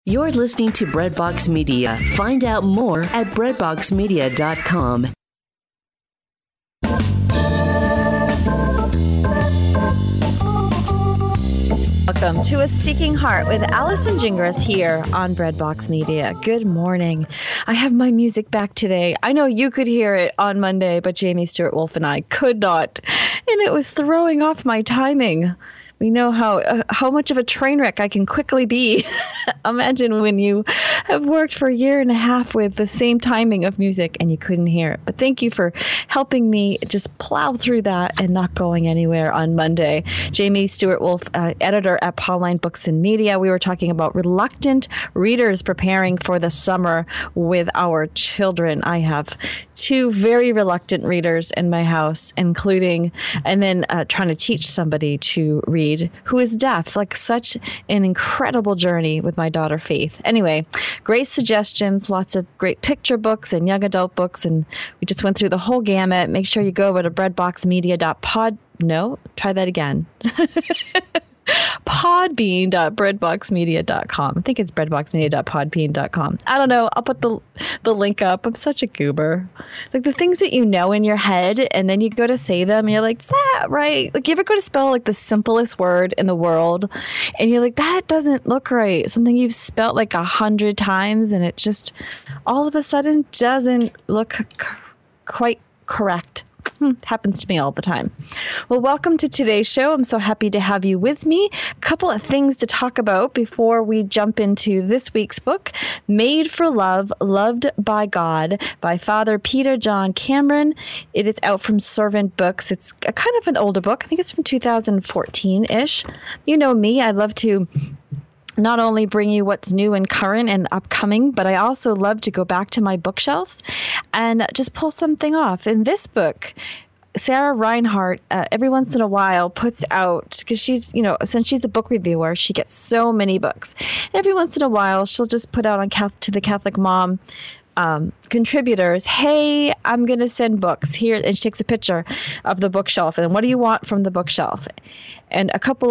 You're listening to Breadbox Media. Find out more at breadboxmedia.com. Welcome to A Seeking Heart with Allison Gingras here on Breadbox Media. Good morning. I have my music back today. I know you could hear it on Monday, but Jamie Stewart Wolf and I could not. And it was throwing off my timing. We know how much of a train wreck I can quickly be. Imagine when you have worked for a year and a half with the same timing of music and you couldn't hear it. But thank you for helping me just plow through that and not going anywhere on Monday. Jamie Stewart Wolf, editor at Pauline Books and Media. We were talking about reluctant readers preparing for the summer with our children. I have two very reluctant readers in my house, including, and then trying to teach somebody to read who is deaf. Like such an incredible journey with my daughter Faith. Anyway, great suggestions, lots of great picture books and young adult books, and we just went through the whole gamut. Make sure you go over to breadboxmedia.pod. No, try that again. Podbean.breadboxmedia.com. I think it's breadboxmedia.podbean.com. I don't know. I'll put the link up. I'm such a goober. Like the things that you know in your head and then you go to say them and you're like, is that right? Like you ever go to spell like the simplest word in the world and you're like, that doesn't look right. Something you've spelt like 100 times and it just all of a sudden doesn't look quite correct. Happens to me all the time. Well, welcome to today's show. I'm so happy to have you with me. A couple of things to talk about before we jump into this week's book, Made for Love, Loved by God by Father Peter John Cameron. It is out from Servant Books. It's a kind of an older book. I think it's from 2014-ish. You know me, I love to not only bring you what's new and current and upcoming, but I also love to go back to my bookshelves and just pull something off. In this book, Sarah Reinhardt, every once in a while puts out, because she's, since she's a book reviewer, she gets so many books. Every once in a while, she'll just put out on to the Catholic Mom contributors, hey, I'm going to send books here. And she takes a picture of the bookshelf. And what do you want from the bookshelf? And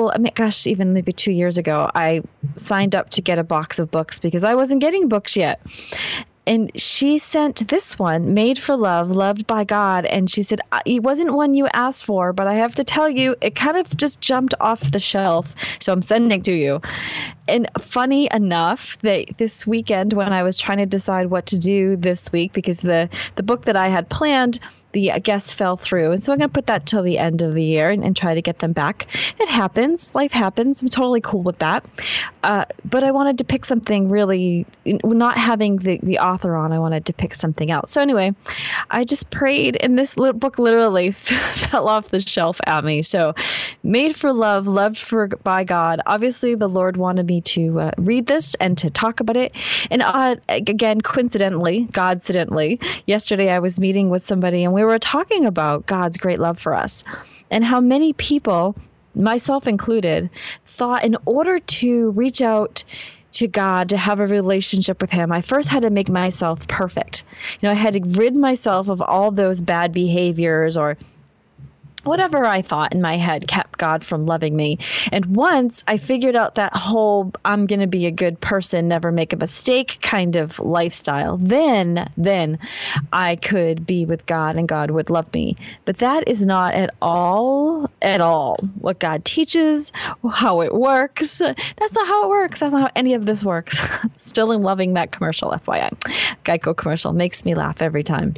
even maybe 2 years ago, I signed up to get a box of books because I wasn't getting books yet. And she sent this one, Made for Love, Loved by God. And she said, it wasn't one you asked for, but I have to tell you, it kind of just jumped off the shelf. So I'm sending it to you. And funny enough, that this weekend when I was trying to decide what to do this week, because the book that I had planned, the guests fell through. And so I'm going to put that till the end of the year and try to get them back. It happens. Life happens. I'm totally cool with that. But I wanted to pick something really, not having the author on, I wanted to pick something else. So anyway, I just prayed and this book literally fell off the shelf at me. So Made for Love, Loved by God. Obviously, the Lord wanted me to read this and to talk about it. And again, Godcidentally, yesterday I was meeting with somebody and we were talking about God's great love for us and how many people, myself included, thought in order to reach out to God, to have a relationship with him, I first had to make myself perfect. I had to rid myself of all those bad behaviors or whatever I thought in my head kept God from loving me. And once I figured out that whole I'm going to be a good person, never make a mistake kind of lifestyle, then I could be with God and God would love me. But that is not at all what God teaches, how it works. That's not how it works. That's not how any of this works. Still in loving that commercial, FYI. Geico commercial makes me laugh every time.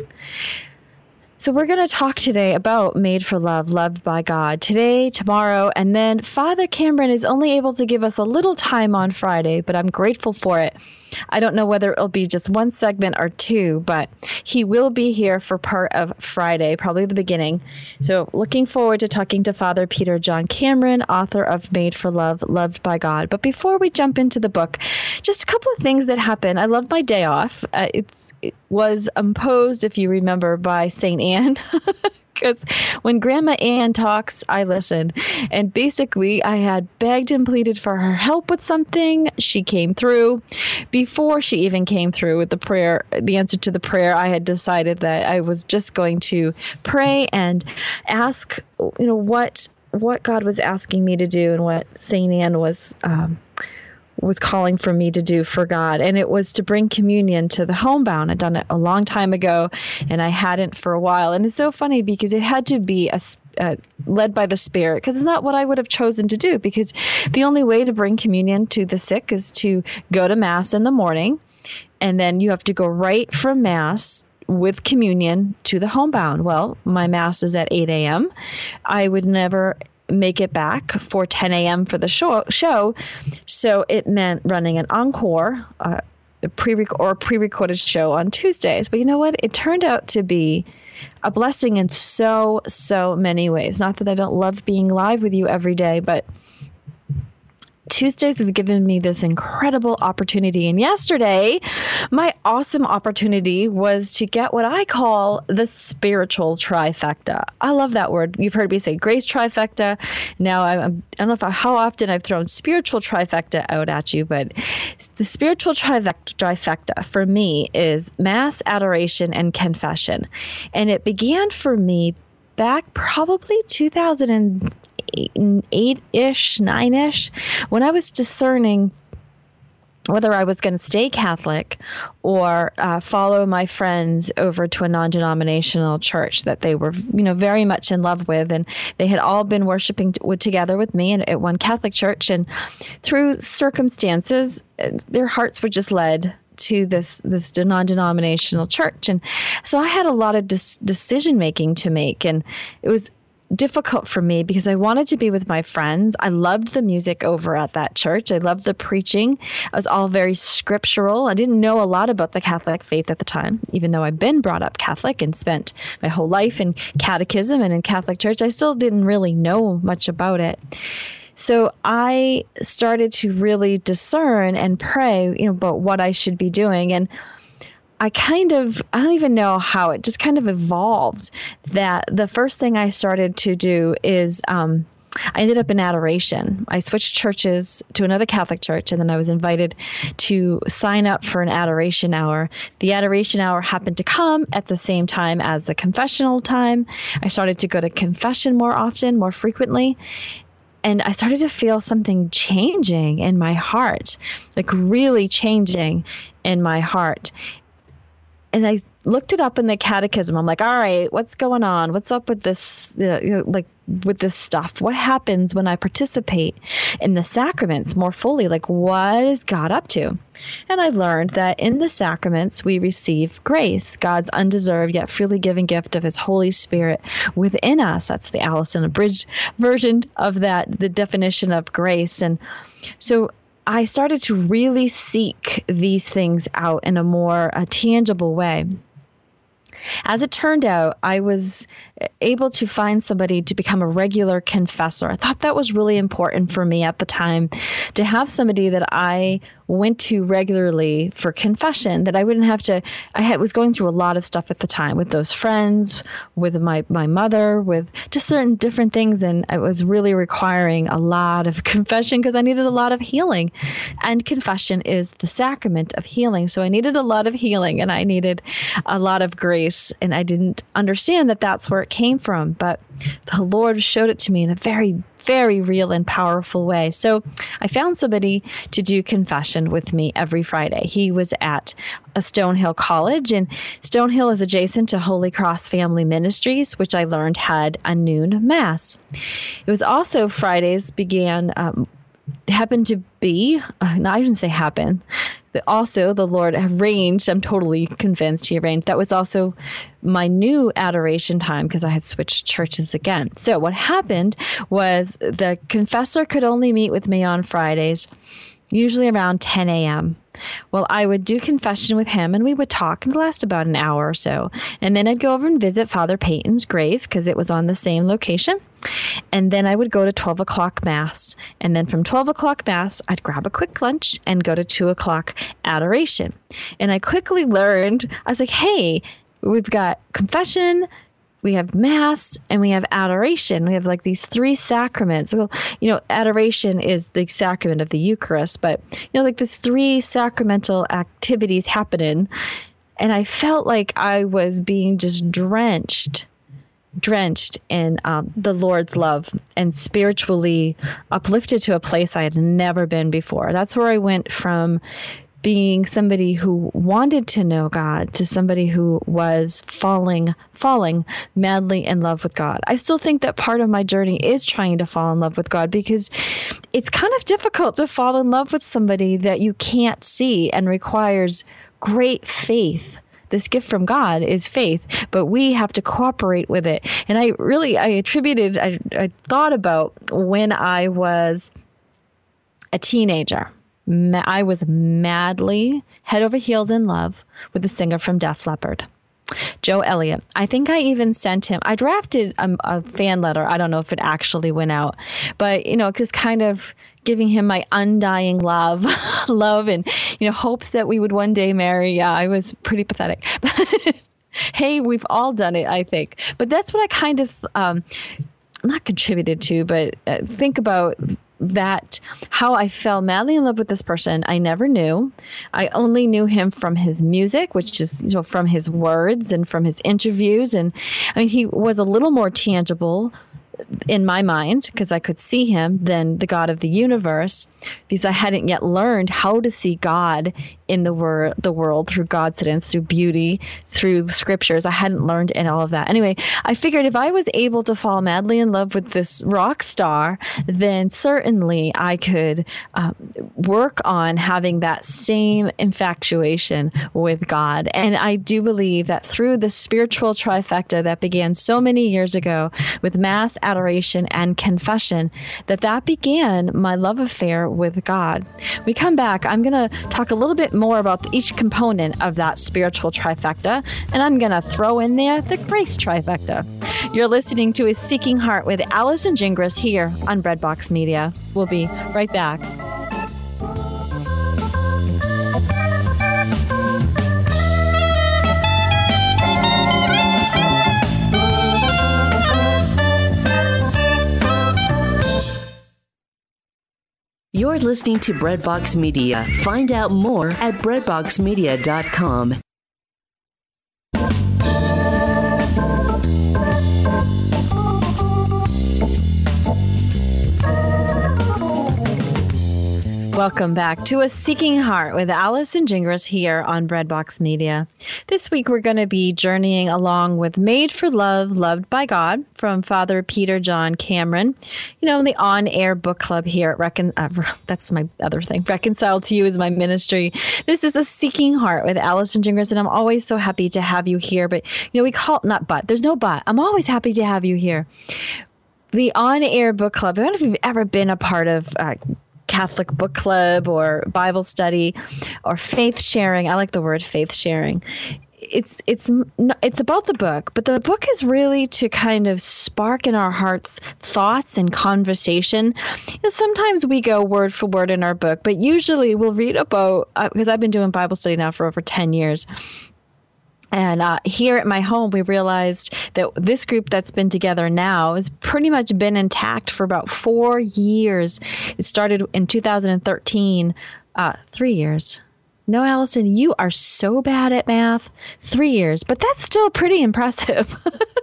So we're going to talk today about Made for Love, Loved by God, today, tomorrow, and then Father Cameron is only able to give us a little time on Friday, but I'm grateful for it. I don't know whether it'll be just one segment or two, but he will be here for part of Friday, probably the beginning. So looking forward to talking to Father Peter John Cameron, author of Made for Love, Loved by God. But before we jump into the book, just a couple of things that happened. I love my day off. It was imposed, if you remember, by St. Anne. Because when Grandma Ann talks, I listen. And basically, I had begged and pleaded for her help with something. She came through. Before she even came through with the prayer, the answer to the prayer, I had decided that I was just going to pray and ask, what God was asking me to do and what St. Anne was was calling for me to do for God. And it was to bring communion to the homebound. I'd done it a long time ago, and I hadn't for a while. And it's so funny because it had to be led by the Spirit, because it's not what I would have chosen to do, because the only way to bring communion to the sick is to go to Mass in the morning, and then you have to go right from Mass with communion to the homebound. Well, my Mass is at 8 a.m. I would never make it back for 10 a.m. for the show. So it meant running an encore, a pre-recorded show on Tuesdays. But you know what? It turned out to be a blessing in so many ways. Not that I don't love being live with you every day, but Tuesdays have given me this incredible opportunity. And yesterday, my awesome opportunity was to get what I call the spiritual trifecta. I love that word. You've heard me say grace trifecta. Now, I don't know how often I've thrown spiritual trifecta out at you, but the spiritual trifecta for me is Mass, adoration, and confession. And it began for me back probably 2008-ish, 9-ish, when I was discerning whether I was going to stay Catholic or follow my friends over to a non-denominational church that they were, very much in love with. And they had all been worshiping together with me at one Catholic church. And through circumstances, their hearts were just led to this non-denominational church. And so I had a lot of decision-making to make. And it was difficult for me because I wanted to be with my friends. I loved the music over at that church. I loved the preaching. It was all very scriptural. I didn't know a lot about the Catholic faith at the time, even though I'd been brought up Catholic and spent my whole life in catechism and in Catholic church. I still didn't really know much about it. So I started to really discern and pray, about what I should be doing. And I don't even know how it just kind of evolved that the first thing I started to do is I ended up in adoration. I switched churches to another Catholic church, and then I was invited to sign up for an adoration hour. The adoration hour happened to come at the same time as the confessional time. I started to go to confession more often, more frequently. And I started to feel something changing in my heart, like really changing in my heart. And I looked it up in the catechism. I'm like, all right, what's going on? What's up with this, with this stuff? What happens when I participate in the sacraments more fully? Like, what is God up to? And I learned that in the sacraments, we receive grace, God's undeserved yet freely given gift of his Holy Spirit within us. That's the Allison abridged version of that, the definition of grace. And so I started to really seek these things out in a more tangible way. As it turned out, I was able to find somebody to become a regular confessor. I thought that was really important for me at the time, to have somebody that I went to regularly for confession, that I wouldn't have to. I was going through a lot of stuff at the time with those friends, with my mother, with just certain different things. And it was really requiring a lot of confession because I needed a lot of healing. And confession is the sacrament of healing. So I needed a lot of healing and I needed a lot of grace. And I didn't understand that that's where it came from. But the Lord showed it to me in a very, very real and powerful way. So I found somebody to do confession with me every Friday. He was at a Stonehill College, and Stonehill is adjacent to Holy Cross Family Ministries, which I learned had a noon Mass. It was also Fridays happened to be, no, I shouldn't say happen, but also the Lord arranged, I'm totally convinced he arranged, that was also my new adoration time because I had switched churches again. So what happened was the confessor could only meet with me on Fridays, usually around 10 a.m. Well, I would do confession with him and we would talk and last about an hour or so. And then I'd go over and visit Father Peyton's grave because it was on the same location. And then I would go to 12 o'clock Mass. And then from 12 o'clock Mass, I'd grab a quick lunch and go to 2 o'clock adoration. And I quickly learned, I was like, hey, we've got confession, we have Mass, and we have adoration. We have like these three sacraments. Well, adoration is the sacrament of the Eucharist, but, like there's three sacramental activities happening. And I felt like I was being just drenched drenched in the Lord's love and spiritually uplifted to a place I had never been before. That's where I went from being somebody who wanted to know God to somebody who was falling madly in love with God. I still think that part of my journey is trying to fall in love with God, because it's kind of difficult to fall in love with somebody that you can't see and requires great faith. This gift from God is faith, but we have to cooperate with it. And I thought about when I was a teenager. I was madly head over heels in love with the singer from Def Leppard, Joe Elliott. I think I even sent him, I drafted a fan letter. I don't know if it actually went out, but, just kind of giving him my undying love and, hopes that we would one day marry. Yeah, I was pretty pathetic. Hey, we've all done it, I think. But that's what I kind of, not contributed to, but think about that, how I fell madly in love with this person I never knew. I only knew him from his music, which is from his words and from his interviews. And he was a little more tangible in my mind, because I could see him, than the God of the universe, because I hadn't yet learned how to see God in the world through God's sense, through beauty, through the scriptures. I hadn't learned in all of that. Anyway, I figured if I was able to fall madly in love with this rock star, then certainly I could work on having that same infatuation with God. And I do believe that through the spiritual trifecta that began so many years ago with Mass, adoration, and confession, that began my love affair with God. When we come back, I'm going to talk a little bit more about each component of that spiritual trifecta, and I'm going to throw in there the grace trifecta. You're listening to A Seeking Heart with Allison Gingras here on Breadbox Media. We'll be right back. You're listening to Breadbox Media. Find out more at breadboxmedia.com. Welcome back to A Seeking Heart with Allison Gingras here on Breadbox Media. This week we're going to be journeying along with Made for Love, Loved by God from Father Peter John Cameron. In the on-air book club here at that's my other thing. Reconciled to You is my ministry. This is A Seeking Heart with Allison Gingras, and I'm always so happy to have you here. But, we call it not but. There's no but. I'm always happy to have you here. The on-air book club, I don't know if you've ever been a part of Catholic book club or Bible study or faith sharing. I like the word faith sharing. It's about the book, but the book is really to kind of spark in our hearts thoughts and conversation. Sometimes we go word for word in our book, but usually we'll read about, because I've been doing Bible study now for over 10 years. And here at my home, we realized that this group that's been together now has pretty much been intact for about 4 years. It started in 2013, 3 years. No, Allison, you are so bad at math. 3 years, but that's still pretty impressive.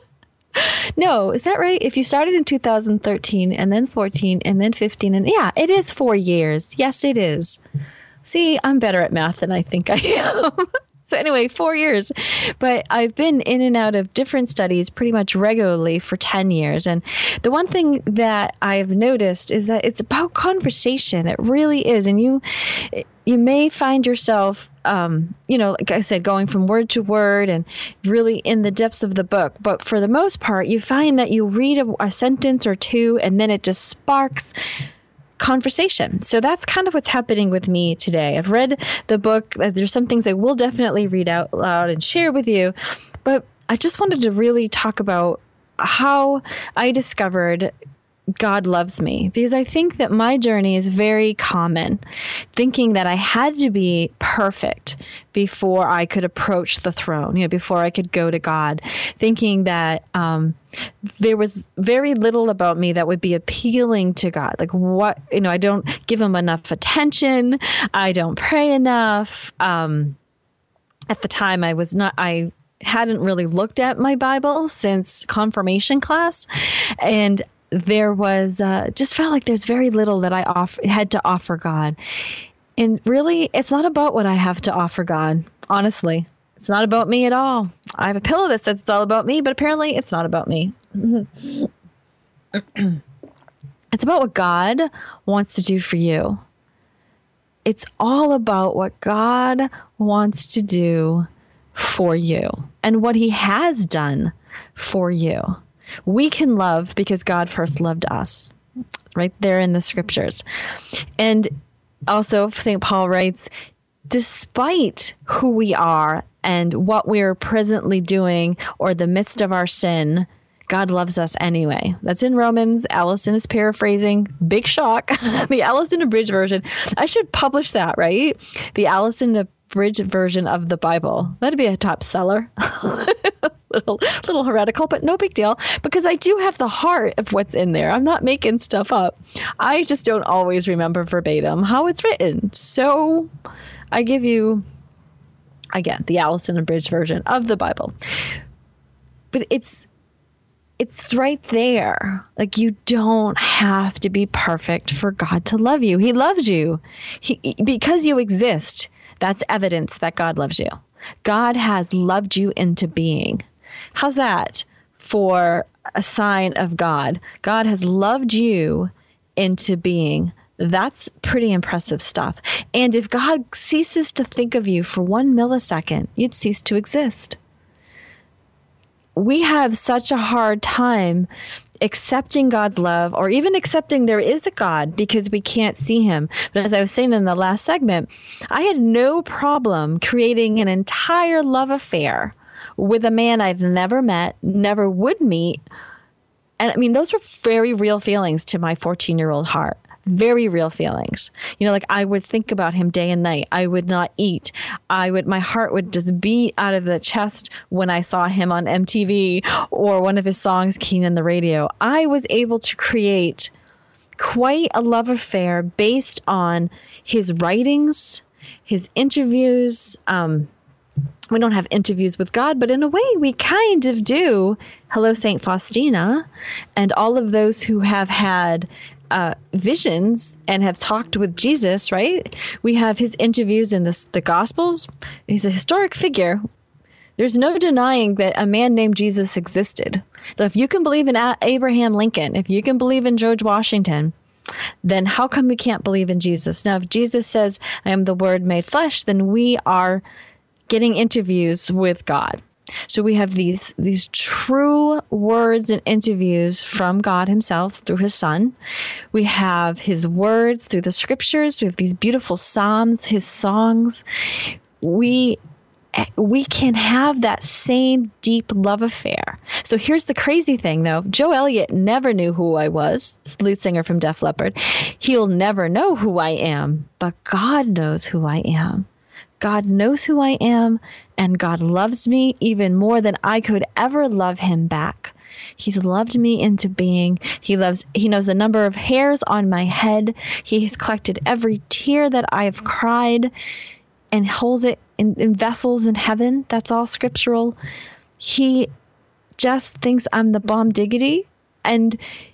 No, is that right? If you started in 2013 and then 14 and then 15, and yeah, it is 4 years. Yes, it is. See, I'm better at math than I think I am. So anyway, 4 years. But I've been in and out of different studies pretty much regularly for 10 years. And the one thing that I've noticed is that it's about conversation. It really is. And you may find yourself, like I said, going from word to word and really in the depths of the book. But for the most part, you find that you read a sentence or two and then it just sparks conversation. So that's kind of what's happening with me today. I've read the book. There's some things I will definitely read out loud and share with you, but I just wanted to really talk about how I discovered God loves me, because I think that my journey is very common, thinking that I had to be perfect before I could approach the throne, before I could go to God, thinking that there was very little about me that would be appealing to God. Like I don't give him enough attention. I don't pray enough. At the time, I hadn't really looked at my Bible since confirmation class. And there was just felt like there's very little that I had to offer God. And really, it's not about what I have to offer God, honestly. It's not about me at all. I have a pillow that says it's all about me, but apparently it's not about me. It's about what God wants to do for you. It's all about what God wants to do for you and what he has done for you. We can love because God first loved us, right there in the scriptures. And also St. Paul writes, despite who we are and what we are presently doing or the midst of our sin, God loves us anyway. That's in Romans. Allison is paraphrasing. Big shock. The Allison Abridged version. I should publish that, right? The Allison Abridged version of the Bible. That'd be a top seller. little heretical, but no big deal, because I do have the heart of what's in there. I'm not making stuff up. I just don't always remember verbatim how it's written. So I give you, again, the Allison Abridged version of the Bible. But it's right there. Like, you don't have to be perfect for God to love you. He loves you. Because you exist, that's evidence that God loves you. God has loved you into being. How's that for a sign of God? God has loved you into being. That's pretty impressive stuff. And if God ceases to think of you for 1 millisecond, you'd cease to exist. We have such a hard time accepting God's love, or even accepting there is a God, because we can't see him. But as I was saying in the last segment, I had no problem creating an entire love affair with a man I'd never met, never would meet. And I mean, those were very real feelings to my 14-year-old heart. Very real feelings. You know, like, I would think about him day and night. I would not eat. My heart would just beat out of the chest when I saw him on MTV or one of his songs came in the radio. I was able to create quite a love affair based on his writings, his interviews. We don't have interviews with God, but in a way we kind of do. Hello, St. Faustina, and all of those who have had visions and have talked with Jesus, right? We have his interviews in the Gospels. He's a historic figure. There's no denying that a man named Jesus existed. So if you can believe in Abraham Lincoln, if you can believe in George Washington, then how come we can't believe in Jesus? Now, if Jesus says, I am the Word made flesh, then we are getting interviews with God. So we have these true words and interviews from God himself through his son. We have his words through the scriptures. We have these beautiful psalms, his songs. We can have that same deep love affair. So here's the crazy thing, though. Joe Elliott never knew who I was, lead singer from Def Leppard. He'll never know who I am, but God knows who I am. God knows who I am, and God loves me even more than I could ever love him back. He's loved me into being. He knows the number of hairs on my head. He has collected every tear that I have cried and holds it in vessels in heaven. That's all scriptural. He just thinks I'm the bomb diggity, and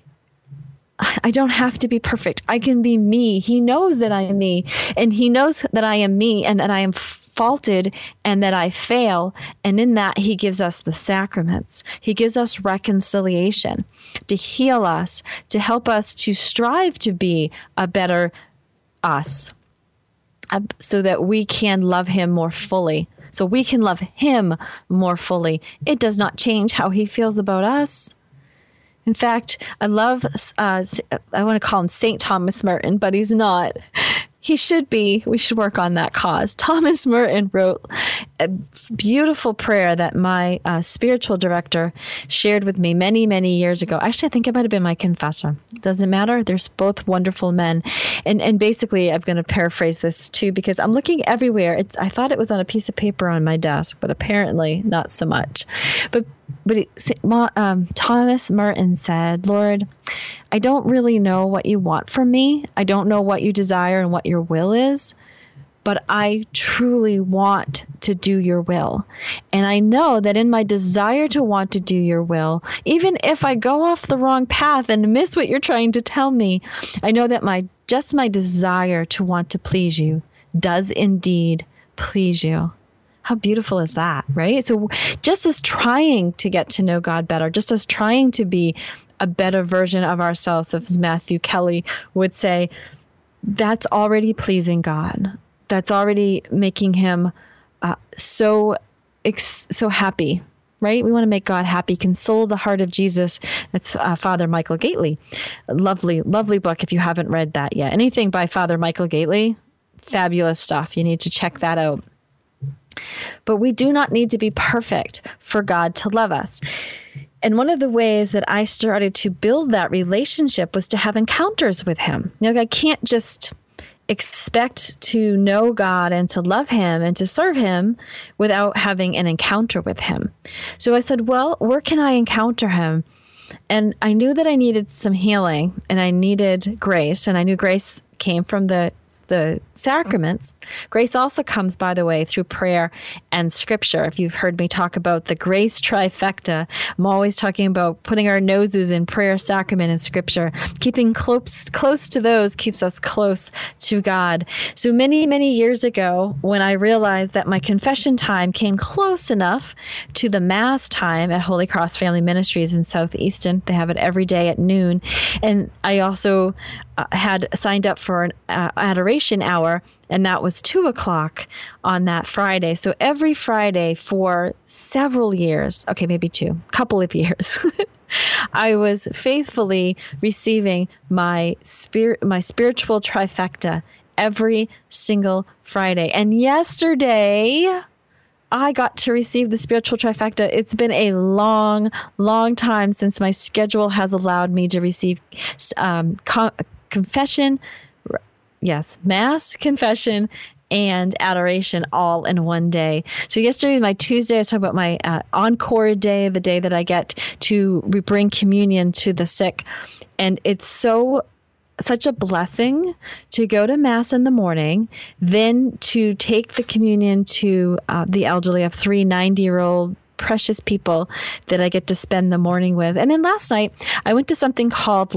I don't have to be perfect. I can be me. He knows that I am me, and he knows that I am me, and that I am faulted, and that I fail. And in that, he gives us the sacraments. He gives us reconciliation to heal us, to help us to strive to be a better us, so that we can love him more fully. So we can love him more fully. It does not change how he feels about us. In fact, I love, I want to call him St. Thomas Merton, but he's not. He should be. We should work on that cause. Thomas Merton wrote a beautiful prayer that my spiritual director shared with me many, many years ago. Actually, I think it might have been my confessor. Doesn't matter. There's both wonderful men. And basically, I'm going to paraphrase this too, because I'm looking everywhere. I thought it was on a piece of paper on my desk, but apparently not so much. But Thomas Merton said, Lord, I don't really know what you want from me. I don't know what you desire and what your will is, but I truly want to do your will. And I know that in my desire to want to do your will, even if I go off the wrong path and miss what you're trying to tell me, I know that my desire to want to please you does indeed please you. How beautiful is that, right? So just as trying to get to know God better, just as trying to be a better version of ourselves, as Matthew Kelly would say, that's already pleasing God. That's already making him so happy, right? We want to make God happy, console the heart of Jesus. That's Father Michael Gately. Lovely, lovely book if you haven't read that yet. Anything by Father Michael Gately, fabulous stuff. You need to check that out. But we do not need to be perfect for God to love us. And one of the ways that I started to build that relationship was to have encounters with him. I can't just expect to know God and to love him and to serve him without having an encounter with him. So I said, well, where can I encounter him? And I knew that I needed some healing and I needed grace. And I knew grace came from the sacraments. Grace also comes, by the way, through prayer and scripture. If you've heard me talk about the grace trifecta, I'm always talking about putting our noses in prayer, sacrament, and scripture. Keeping close to those keeps us close to God. So many, many years ago, when I realized that my confession time came close enough to the Mass time at Holy Cross Family Ministries in Southeastern, they have it every day at noon. And I also had signed up for an adoration hour, and that was 2:00 on that Friday. So every Friday for several years, okay, maybe couple of years, I was faithfully receiving my spiritual trifecta every single Friday. And yesterday, I got to receive the spiritual trifecta. It's been a long, long time since my schedule has allowed me to receive confession, yes, Mass, confession, and adoration all in one day. So yesterday, my Tuesday, I was talking about my encore day, the day that I get to bring communion to the sick. And it's such a blessing to go to Mass in the morning, then to take the communion to the elderly. of 3 90-year-old precious people that I get to spend the morning with. And then last night, I went to something called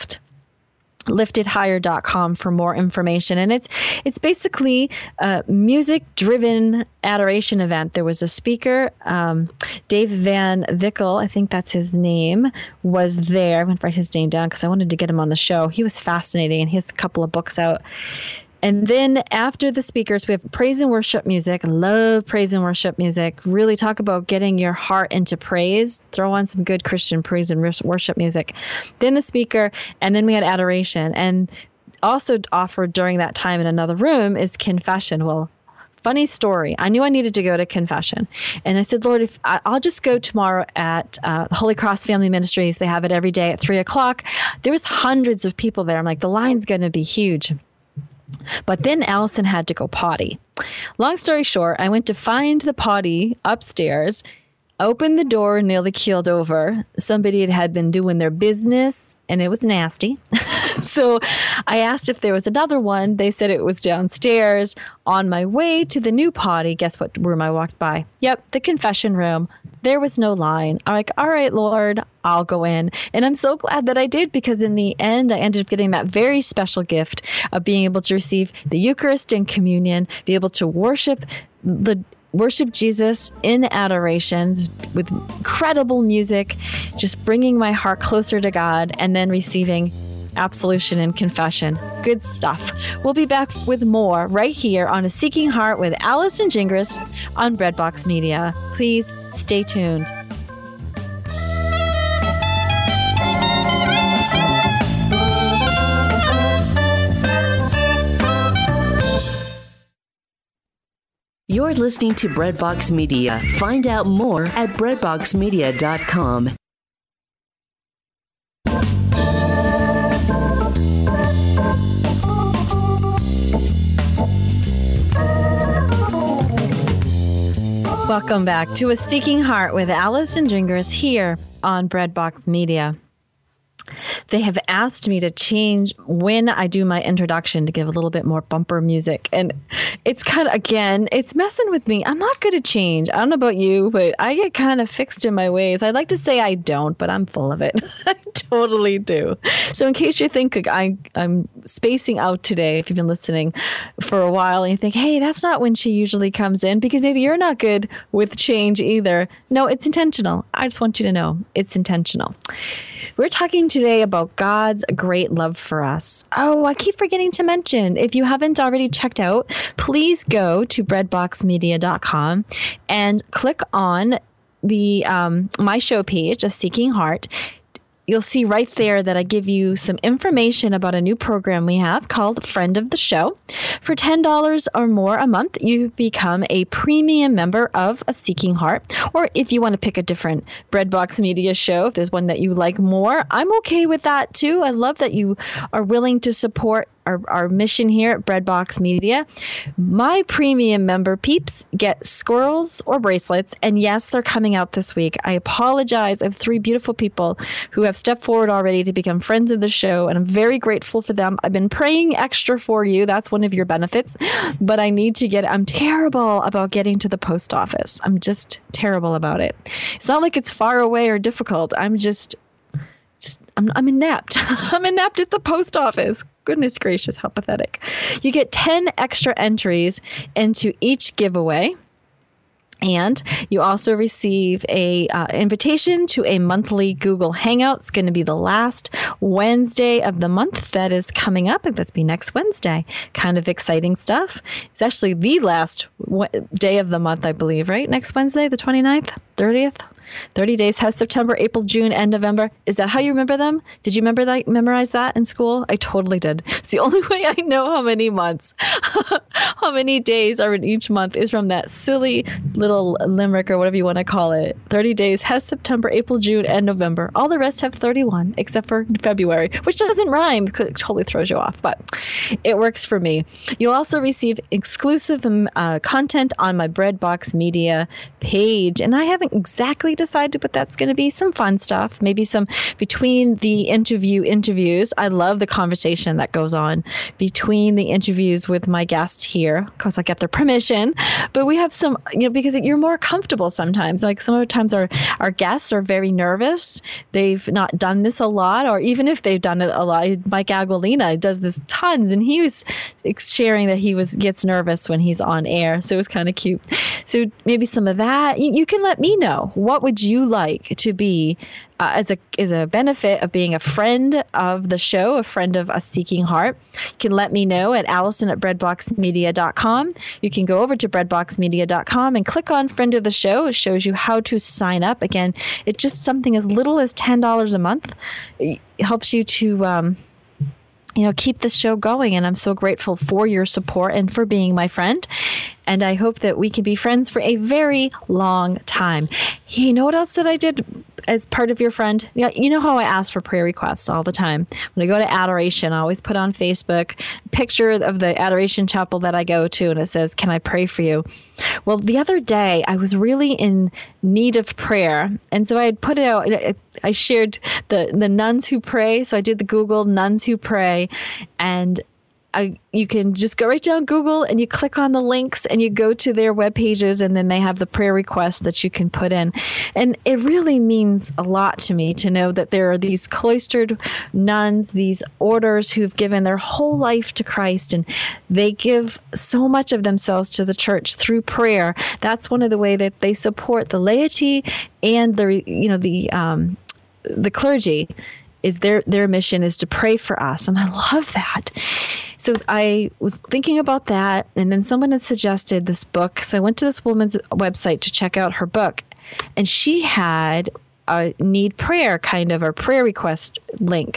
liftedhigher.com for more information. And it's basically a music-driven adoration event. There was a speaker, Dave Van Vickel, I think that's his name, was there. I went to write his name down because I wanted to get him on the show. He was fascinating, and he has a couple of books out. And then after the speakers, we have praise and worship music. Love praise and worship music. Really talk about getting your heart into praise. Throw on some good Christian praise and worship music. Then the speaker, and then we had adoration. And also offered during that time in another room is confession. Well, funny story. I knew I needed to go to confession. And I said, Lord, if I'll just go tomorrow at Holy Cross Family Ministries. They have it every day at 3:00. There was hundreds of people there. I'm like, the line's going to be huge. But then Allison had to go potty. Long story short, I went to find the potty upstairs, opened the door, nearly keeled over. Somebody had been doing their business, and it was nasty. So I asked if there was another one. They said it was downstairs. On my way to the new potty, guess what room I walked by? Yep, the confession room. There was no line. I'm like, all right, Lord, I'll go in. And I'm so glad that I did, because in the end, I ended up getting that very special gift of being able to receive the Eucharist and communion, be able to worship Jesus in adorations with incredible music, just bringing my heart closer to God, and then receiving absolution and confession. Good stuff. We'll be back with more right here on A Seeking Heart with Allison Gingras on Breadbox Media. Please stay tuned. You're listening to Breadbox Media. Find out more at breadboxmedia.com. Welcome back to A Seeking Heart with Allison Gingras here on Breadbox Media. they have asked me to change when I do my introduction to give a little bit more bumper music. And it's kind of, again, it's messing with me. I'm not good at change. I don't know about you, but I get kind of fixed in my ways. I'd like to say I don't, but I'm full of it. I totally do. So in case you think I'm spacing out today, if you've been listening for a while and you think, hey, that's not when she usually comes in, because maybe you're not good with change either. No, it's intentional. I just want you to know it's intentional. We're talking today about God's great love for us. Oh, I keep forgetting to mention, if you haven't already checked out, please go to breadboxmedia.com and click on the my show page, A Seeking Heart. You'll see right there that I give you some information about a new program we have called Friend of the Show. For $10 or more a month, you become a premium member of A Seeking Heart. Or if you want to pick a different Breadbox Media show, if there's one that you like more, I'm okay with that too. I love that you are willing to support our mission here at Breadbox Media. My premium member peeps get squirrels or bracelets, and yes, they're coming out this week. I apologize. I have 3 beautiful people who have stepped forward already to become friends of the show, and I'm very grateful for them. I've been praying extra for you. That's one of your benefits, but I'm terrible about getting to the post office. I'm just terrible about it. It's not like it's far away or difficult. I'm inept. I'm inept at the post office. Goodness gracious, how pathetic. You get 10 extra entries into each giveaway. And you also receive a invitation to a monthly Google Hangout. It's going to be the last Wednesday of the month that is coming up. That's be next Wednesday. Kind of exciting stuff. It's actually the last day of the month, I believe, right? Next Wednesday, the 29th, 30th. 30 days has September, April, June, and November. Is that how you remember them? Did you memorize that in school? I totally did. It's the only way I know how many months, how many days are in each month is from that silly little limerick or whatever you want to call it. 30 days has September, April, June, and November. All the rest have 31 except for February, which doesn't rhyme because it totally throws you off, but it works for me. You'll also receive exclusive content on my Breadbox Media page, and I haven't exactly decided what that's going to be. Some fun stuff, maybe some between the interviews. I love the conversation that goes on between the interviews with my guests here. Of course, I get their permission, but we have some, because you're more comfortable sometimes. Like sometimes our guests are very nervous. They've not done this a lot, or even if they've done it a lot. Mike Aguilina does this tons, and he was sharing that he gets nervous when he's on air. So it was kind of cute. So maybe some of that. You can let me know. What would you like to be as a benefit of being a friend of the show, a friend of A Seeking Heart? You can let me know at Allison@breadboxmedia.com. You can go over to breadboxmedia.com and click on Friend of the Show. It shows you how to sign up. Again, it's just something as little as $10 a month. It helps you to keep the show going. And I'm so grateful for your support and for being my friend. And I hope that we can be friends for a very long time. You know what else that I did as part of your friend? You know how I ask for prayer requests all the time. When I go to adoration, I always put on Facebook a picture of the adoration chapel that I go to, and it says, "Can I pray for you?" Well, the other day, I was really in need of prayer. And so I had put it out. I shared the nuns who pray. So I did the Google nuns who pray, and you can just go right down Google and you click on the links and you go to their web pages, and then they have the prayer requests that you can put in. And it really means a lot to me to know that there are these cloistered nuns, these orders who've given their whole life to Christ, and they give so much of themselves to the church through prayer. That's one of the ways that they support the laity and the clergy. Is their mission is to pray for us. And I love that. So I was thinking about that, and then someone had suggested this book. So I went to this woman's website to check out her book, and she had a need prayer kind of, or prayer request link.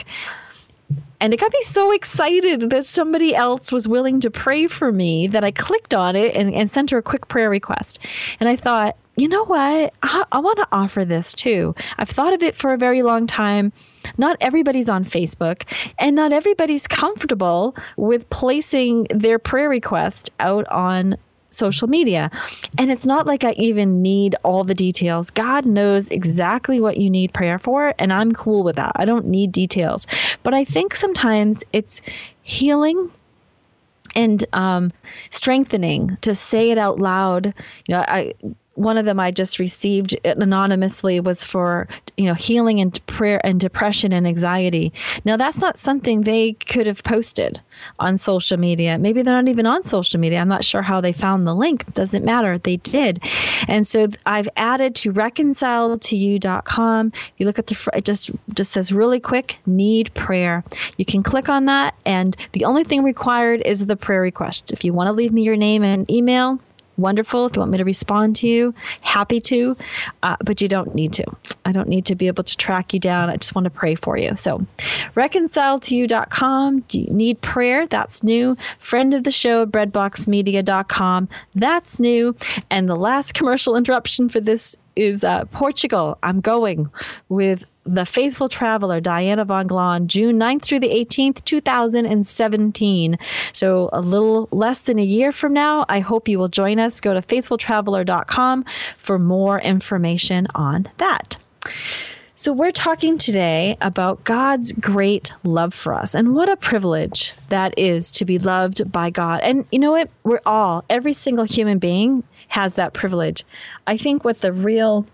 And it got me so excited that somebody else was willing to pray for me that I clicked on it and sent her a quick prayer request. And I thought, you know what? I want to offer this too. I've thought of it for a very long time. Not everybody's on Facebook, and not everybody's comfortable with placing their prayer request out on social media. And it's not like I even need all the details. God knows exactly what you need prayer for, and I'm cool with that. I don't need details. But I think sometimes it's healing and strengthening to say it out loud. One of them I just received anonymously was for, healing and prayer and depression and anxiety. Now, that's not something they could have posted on social media. Maybe they're not even on social media. I'm not sure how they found the link. It doesn't matter. They did. And so I've added to reconciletotou.com. You look at it just says really quick, need prayer. You can click on that. And the only thing required is the prayer request. If you want to leave me your name and email, wonderful. If you want me to respond to you, happy to, but you don't need to. I don't need to be able to track you down. I just want to pray for you. So reconciletotou.com. Do you need prayer? That's new. Friend of the show, breadboxmedia.com. That's new. And the last commercial interruption for this is Portugal. I'm going with the Faithful Traveler, Diana von Glahn, June 9th through the 18th, 2017. So a little less than a year from now. I hope you will join us. Go to faithfultraveler.com for more information on that. So we're talking today about God's great love for us, and what a privilege that is to be loved by God. And you know what? Every single human being has that privilege. I think what the real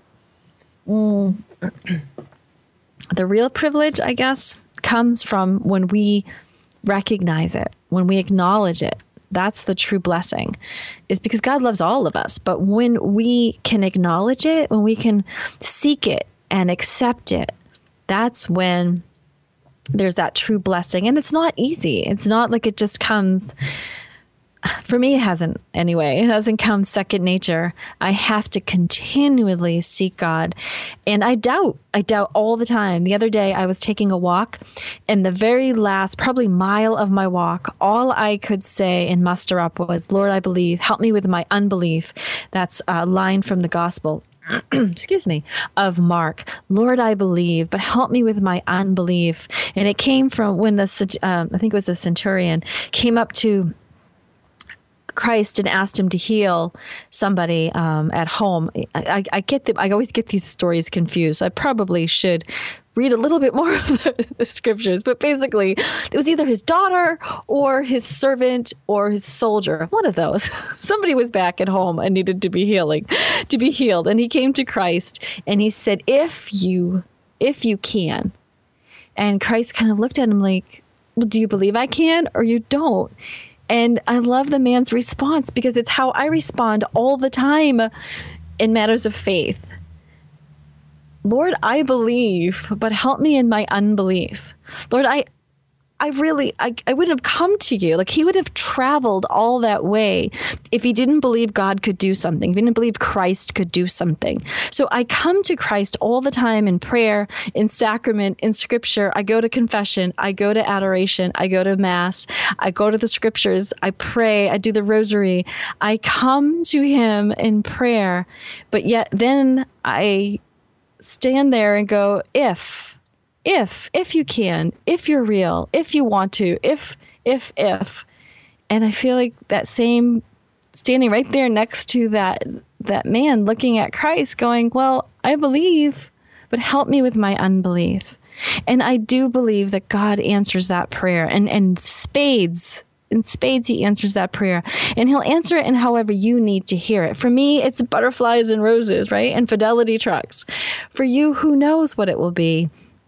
privilege, I guess, comes from when we recognize it, when we acknowledge it. That's the true blessing, is because God loves all of us. But when we can acknowledge it, when we can seek it and accept it, that's when there's that true blessing. And it's not easy. It's not like it just comes. For me, it hasn't anyway. It hasn't come second nature. I have to continually seek God. And I doubt all the time. The other day I was taking a walk, and the very last, probably mile of my walk, all I could say and muster up was, Lord, I believe, help me with my unbelief. That's a line from the gospel. Excuse me, of Mark. Lord, I believe, but help me with my unbelief. And it came from when I think it was a centurion, came up to Christ and asked him to heal somebody at home. I always get these stories confused. I probably should read a little bit more of the scriptures, but basically it was either his daughter or his servant or his soldier, one of those. Somebody was back at home and needed to be healed. And he came to Christ and he said, if you can. And Christ kind of looked at him like, well, do you believe I can or you don't? And I love the man's response, because it's how I respond all the time in matters of faith. Lord, I believe, but help me in my unbelief. Lord, I wouldn't have come to you. Like, he would have traveled all that way if he didn't believe God could do something, if he didn't believe Christ could do something. So I come to Christ all the time in prayer, in sacrament, in scripture. I go to confession. I go to adoration. I go to mass. I go to the scriptures. I pray. I do the rosary. I come to him in prayer. But yet then I stand there and go, if you can, if you're real, if you want to, if. And I feel like that same standing right there next to that man looking at Christ going, well, I believe, but help me with my unbelief. And I do believe that God answers that prayer, and in spades, he answers that prayer, and he'll answer it in however you need to hear it. For me, it's butterflies and roses, right? And Fidelity trucks. For you, who knows what it will be?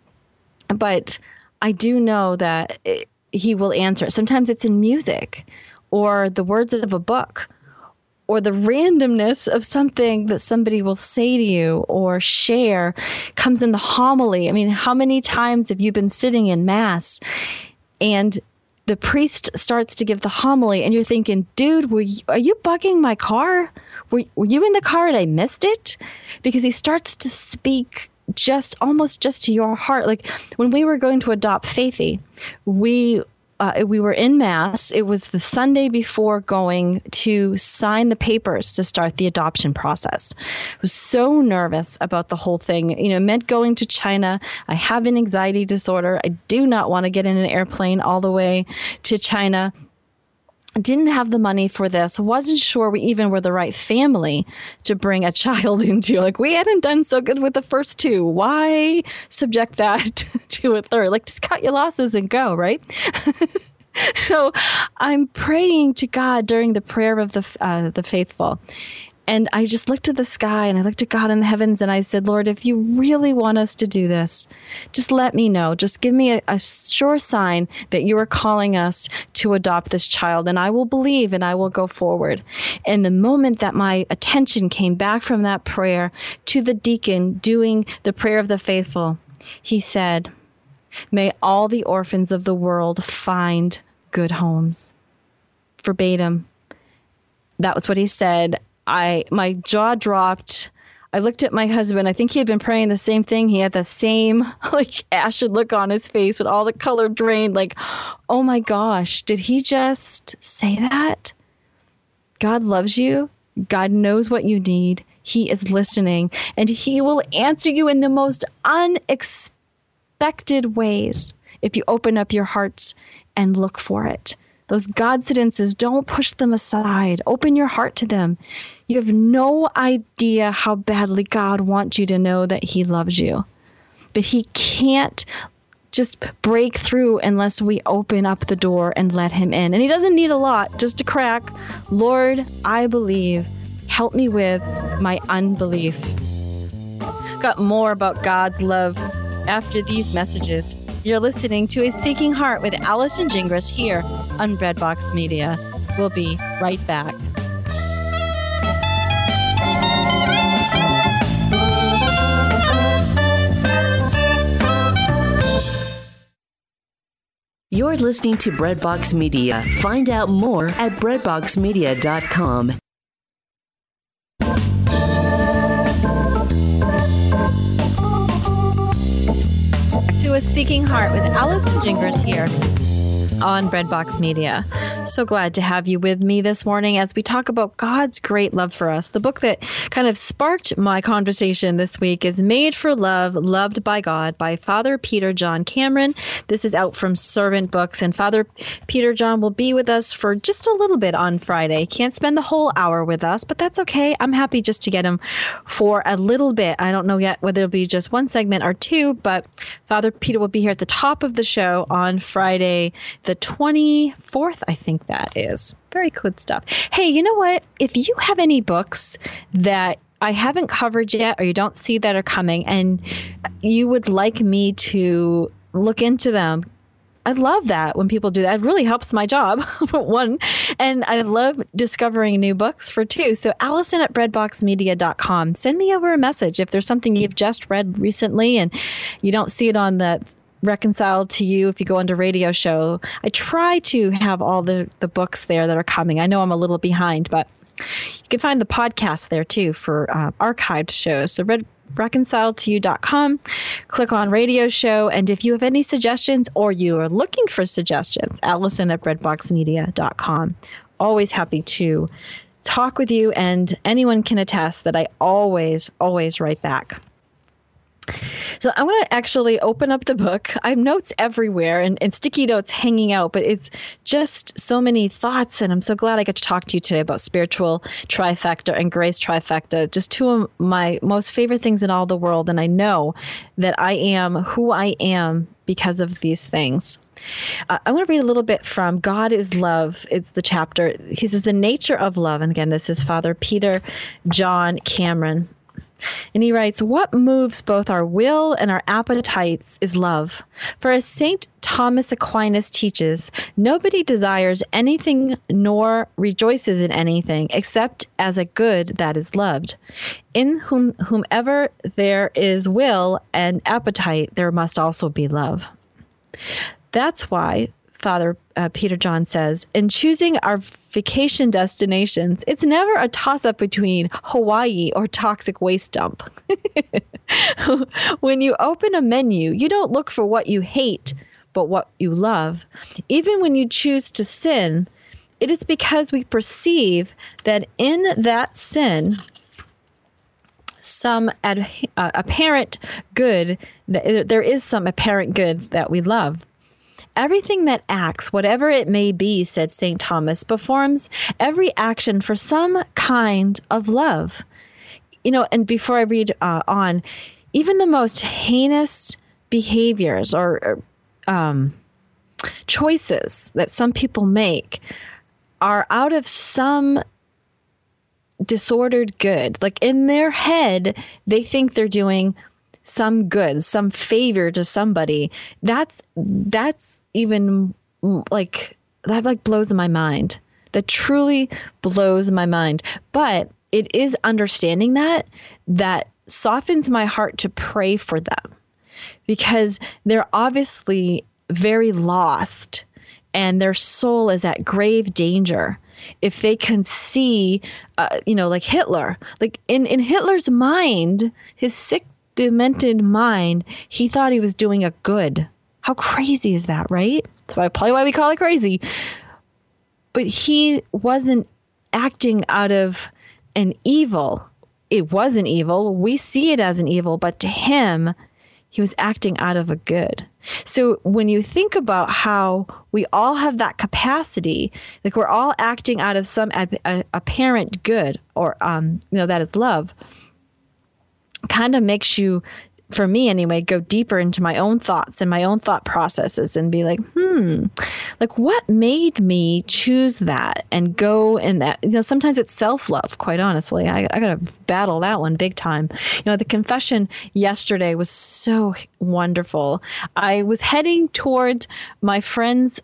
But I do know that he will answer. Sometimes it's in music, or the words of a book, or the randomness of something that somebody will say to you or share comes in the homily. I mean, how many times have you been sitting in Mass and the priest starts to give the homily and you're thinking, dude, are you bugging my car? Were you in the car and I missed it? Because he starts to speak almost just to your heart. Like when we were going to adopt Faithy, we were in Mass. It was the Sunday before going to sign the papers to start the adoption process. I was so nervous about the whole thing. It meant going to China. I have an anxiety disorder. I do not want to get in an airplane all the way to China. didn't have the money for this, wasn't sure we even were the right family to bring a child into. Like, we hadn't done so good with the first two. Why subject that to a third? Like, just cut your losses and go, right? So I'm praying to God during the prayer of the faithful. And I just looked at the sky and I looked at God in the heavens and I said, Lord, if you really want us to do this, just let me know. Just give me a sure sign that you are calling us to adopt this child, and I will believe and I will go forward. And the moment that my attention came back from that prayer to the deacon doing the prayer of the faithful, he said, may all the orphans of the world find good homes. Verbatim. That was what he said. My jaw dropped. I looked at my husband. I think he had been praying the same thing. He had the same ashen look on his face with all the color drained. Like, oh my gosh, did he just say that? God loves you. God knows what you need. He is listening, and he will answer you in the most unexpected ways if you open up your hearts and look for it. Those God-sidences, don't push them aside. Open your heart to them. You have no idea how badly God wants you to know that he loves you. But he can't just break through unless we open up the door and let him in. And he doesn't need a lot, just a crack. Lord, I believe. Help me with my unbelief. Got more about God's love after these messages. You're listening to A Seeking Heart with Allison Gingras here on Breadbox Media. We'll be right back. You're listening to Breadbox Media. Find out more at breadboxmedia.com. To A Seeking Heart with Allison Gingras here on Breadbox Media. So glad to have you with me this morning as we talk about God's great love for us. The book that kind of sparked my conversation this week is Made for Love, Loved by God by Father Peter John Cameron. This is out from Servant Books, and Father Peter John will be with us for just a little bit on Friday. Can't spend the whole hour with us, but that's okay. I'm happy just to get him for a little bit. I don't know yet whether it'll be just one segment or two, but Father Peter will be here at the top of the show on Friday, the 24th, I think that is. Very good stuff. Hey, you know what? If you have any books that I haven't covered yet or you don't see that are coming and you would like me to look into them, I love that when people do that. It really helps my job, for one. And I love discovering new books for two. So Allison at breadboxmedia.com. Send me over a message if there's something you've just read recently and you don't see it on the Reconciled to You if you go into radio show. I try to have all the books there that are coming. I know I'm a little behind, but you can find the podcast there too for archived shows. So reconciledtoyou.com, click on radio show. And if you have any suggestions or you are looking for suggestions, Allison at breadboxmedia.com. Always happy to talk with you, and anyone can attest that I always write back. So I'm going to actually open up the book. I have notes everywhere and sticky notes hanging out, but it's just so many thoughts. And I'm so glad I get to talk to you today about spiritual trifecta and grace trifecta, just two of my most favorite things in all the world. And I know that I am who I am because of these things. I want to read a little bit from God is Love. It's the chapter. He says, the nature of love. And again, this is Father Peter John Cameron. And he writes, what moves both our will and our appetites is love. For as St. Thomas Aquinas teaches, nobody desires anything nor rejoices in anything except as a good that is loved. In whomever there is will and appetite, there must also be love. That's why Father Peter John says, in choosing our vacation destinations, it's never a toss-up between Hawaii or toxic waste dump. When you open a menu, you don't look for what you hate, but what you love. Even when you choose to sin, it is because we perceive that in that sin, some apparent good, there is some apparent good that we love. everything that acts, whatever it may be, said St. Thomas, performs every action for some kind of love. And before I read on, even the most heinous behaviors or choices that some people make are out of some disordered good. Like in their head, they think they're doing some good, some favor to somebody. That's even like, that blows my mind. That truly blows my mind. But it is understanding that softens my heart to pray for them, because they're obviously very lost and their soul is at grave danger. If they can see, like Hitler, like in Hitler's mind, his sick, demented mind, he thought he was doing a good. How crazy is that, right? That's probably why we call it crazy. But he wasn't acting out of an evil. It wasn't evil. We see it as an evil, but to him, he was acting out of a good. So when you think about how we all have that capacity, like we're all acting out of some apparent good, or that is love, kind of makes you, for me anyway, go deeper into my own thoughts and my own thought processes and be like, like what made me choose that and go in that? Sometimes it's self-love, quite honestly. I got to battle that one big time. The confession yesterday was so wonderful. I was heading towards my friend's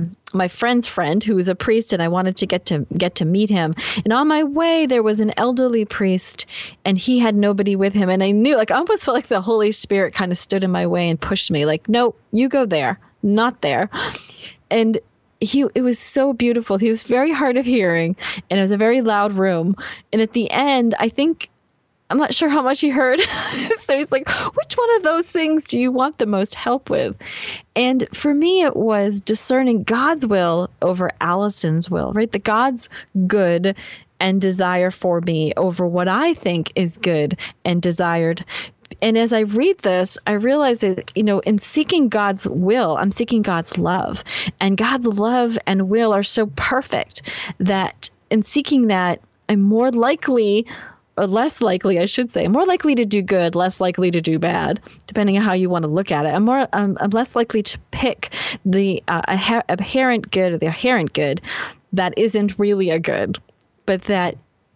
friend, who was a priest, and I wanted to get to meet him. And on my way, there was an elderly priest, and he had nobody with him. And I knew, I almost felt like the Holy Spirit kind of stood in my way and pushed me, like, no, you go there, not there. And it was so beautiful. He was very hard of hearing, and it was a very loud room. And at the end, I'm not sure how much he heard. So he's like, which one of those things do you want the most help with? And for me, it was discerning God's will over Allison's will, right? The God's good and desire for me over what I think is good and desired. And as I read this, I realize that, in seeking God's will, I'm seeking God's love. And God's love and will are so perfect that in seeking that, I'm more likely, or less likely, I should say, more likely to do good, less likely to do bad, depending on how you want to look at it. I'm less likely to pick the apparent good or the inherent good that isn't really a good, but that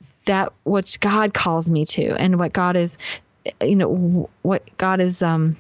what God calls me to and what God is, what God is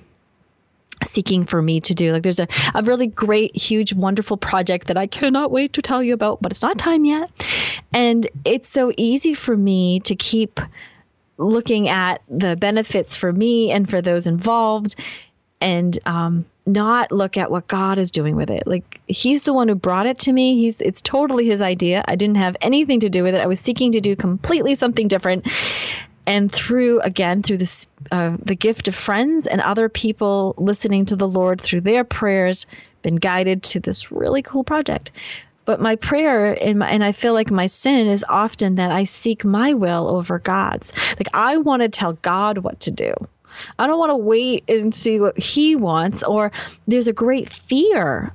seeking for me to do. Like there's a really great, huge, wonderful project that I cannot wait to tell you about, but it's not time yet. And it's so easy for me to keep looking at the benefits for me and for those involved and not look at what God is doing with it. Like he's the one who brought it to me. It's totally his idea. I didn't have anything to do with it. I was seeking to do completely something different. And through this, the gift of friends and other people listening to the Lord through their prayers, been guided to this really cool project. But my prayer and I feel like my sin is often that I seek my will over God's. Like I want to tell God what to do. I don't want to wait and see what he wants. Or there's a great fear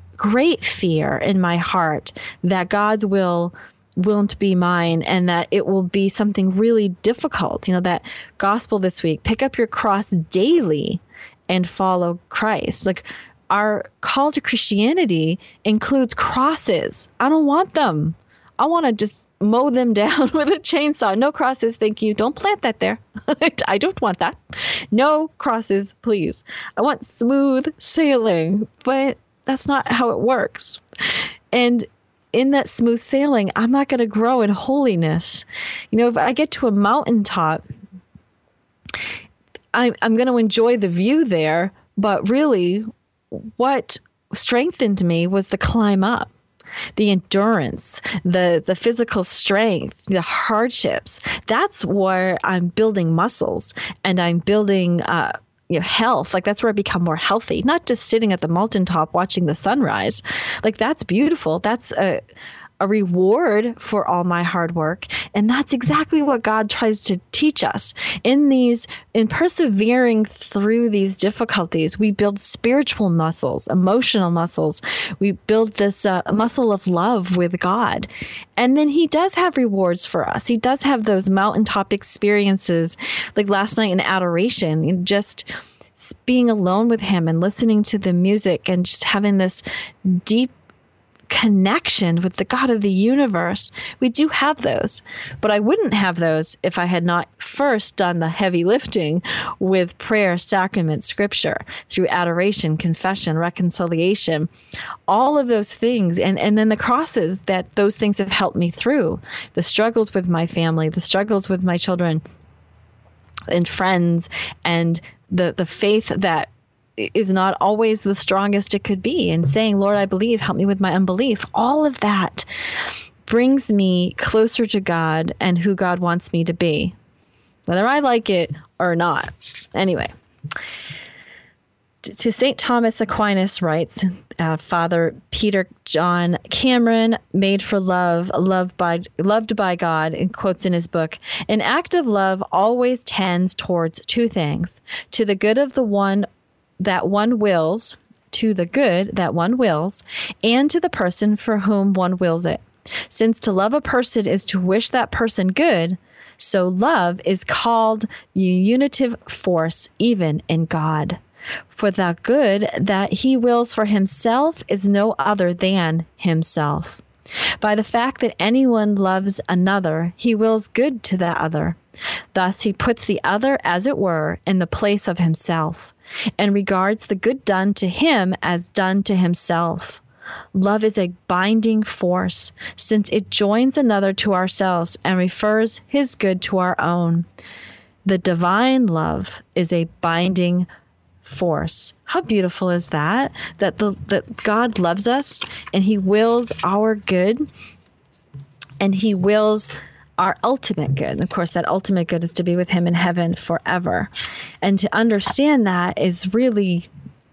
in my heart that God's will won't be mine and that it will be something really difficult. That gospel this week, pick up your cross daily and follow Christ. Like our call to Christianity includes crosses. I don't want them. I want to just mow them down with a chainsaw. No crosses, thank you. Don't plant that there. I don't want that. No crosses, please. I want smooth sailing, but that's not how it works. And in that smooth sailing, I'm not going to grow in holiness. If I get to a mountaintop, I'm going to enjoy the view there, but really what strengthened me was the climb up, the endurance, the physical strength, the hardships. That's where I'm building muscles and I'm building health. Like that's where I become more healthy, not just sitting at the mountaintop watching the sunrise. Like that's beautiful. That's a reward for all my hard work. And that's exactly what God tries to teach us. In persevering through these difficulties, we build spiritual muscles, emotional muscles. We build this muscle of love with God. And then he does have rewards for us. He does have those mountaintop experiences, like last night in adoration, and just being alone with him and listening to the music and just having this deep connection with the God of the universe. We do have those, but I wouldn't have those if I had not first done the heavy lifting with prayer, sacrament, scripture, through adoration, confession, reconciliation, all of those things. And then the crosses that those things have helped me through, the struggles with my family, the struggles with my children and friends, and the faith that is not always the strongest it could be, and saying, Lord, I believe, help me with my unbelief. All of that brings me closer to God and who God wants me to be, whether I like it or not. Anyway, to St. Thomas Aquinas writes, Father Peter John Cameron, made for love, loved by God, and quotes in his book, an act of love always tends towards two things: to the good of the one that one wills, and to the person for whom one wills it. Since to love a person is to wish that person good, so love is called unitive force even in God. For the good that he wills for himself is no other than himself. By the fact that anyone loves another, he wills good to the other. Thus he puts the other, as it were, in the place of himself, and regards the good done to him as done to himself. Love is a binding force, since it joins another to ourselves and refers his good to our own. The divine love is a binding force. How beautiful is that? That God loves us and he wills our good, and he wills our ultimate good. And of course, that ultimate good is to be with him in heaven forever. And to understand that is really,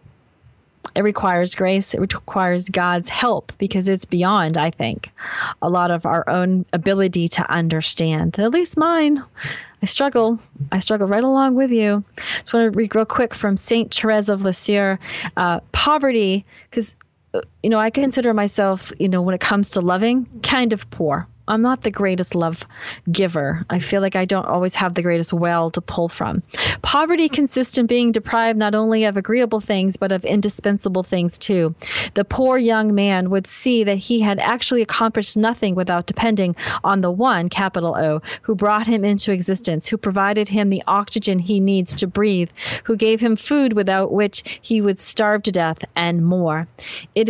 it requires grace. It requires God's help, because it's beyond, I think, a lot of our own ability to understand. At least mine. I struggle right along with you. Just want to read real quick from Saint Therese of Lisieux. Poverty, because, I consider myself, when it comes to loving, kind of poor. I'm not the greatest love giver. I feel like I don't always have the greatest well to pull from. Poverty consists in being deprived not only of agreeable things, but of indispensable things too. The poor young man would see that he had actually accomplished nothing without depending on the one, capital O, who brought him into existence, who provided him the oxygen he needs to breathe, who gave him food without which he would starve to death, and more. It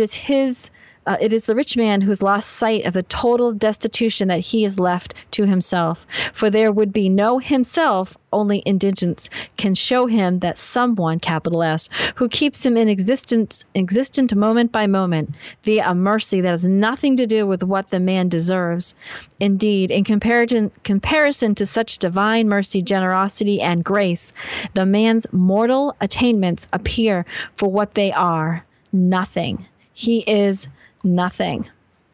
is the rich man who has lost sight of the total destitution that he is left to himself. For there would be no himself, only indigence can show him that someone, capital S, who keeps him in existent moment by moment, via a mercy that has nothing to do with what the man deserves. Indeed, in comparison to such divine mercy, generosity, and grace, the man's mortal attainments appear for what they are: nothing. He is nothing.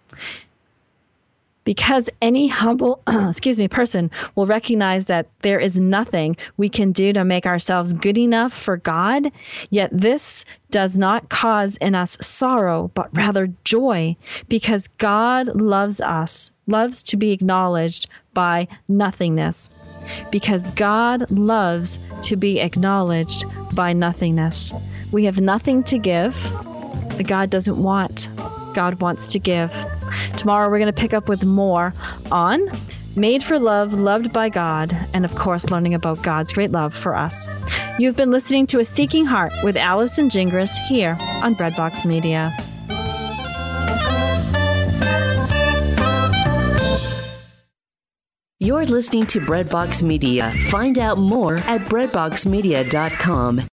Because any humble person will recognize that there is nothing we can do to make ourselves good enough for God, yet this does not cause in us sorrow, but rather joy, because God loves us, loves to be acknowledged by nothingness. Because God loves to be acknowledged by nothingness. We have nothing to give, but God doesn't want. God wants to give. Tomorrow we're going to pick up with more on Made for Love, Loved by God, and of course learning about God's great love for us. You've been listening to A Seeking Heart with Allison Gingras here on Breadbox Media. You're listening to Breadbox Media. Find out more at breadboxmedia.com.